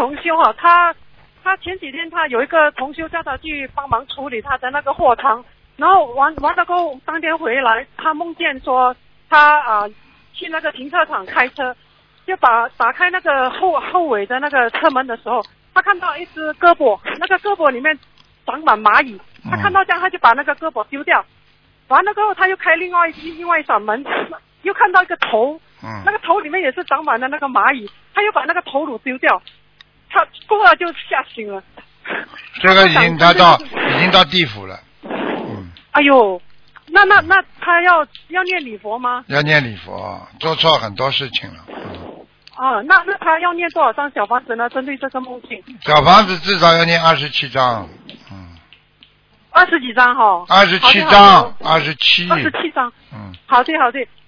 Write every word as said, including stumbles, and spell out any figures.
同修哈、啊，他他前几天他有一个同修叫他去帮忙处理他的那个货仓，然后完完了过后，当天回来，他梦见说他啊、呃、去那个停车场开车，就把打开那个后后尾的那个车门的时候，他看到一只胳膊，那个胳膊里面长满蚂蚁，他看到这样他就把那个胳膊丢掉，完了过后他又开另外另外一扇门，又看到一个头， 嗯， 那个头里面也是长满了那个蚂蚁，他又把那个头颅丢掉，他过了就吓醒了。 这个已经他到已经到地府了。嗯。 哎呦，那那那他要要念礼佛吗？ 要念礼佛，做错很多事情了。 嗯。啊，那那他要念多少张小房子呢？针对这个梦境。 小房子至少要念二十七张。嗯。 二十几张哈。 二十七张，二十七。 二十七张。 嗯。 好的好的，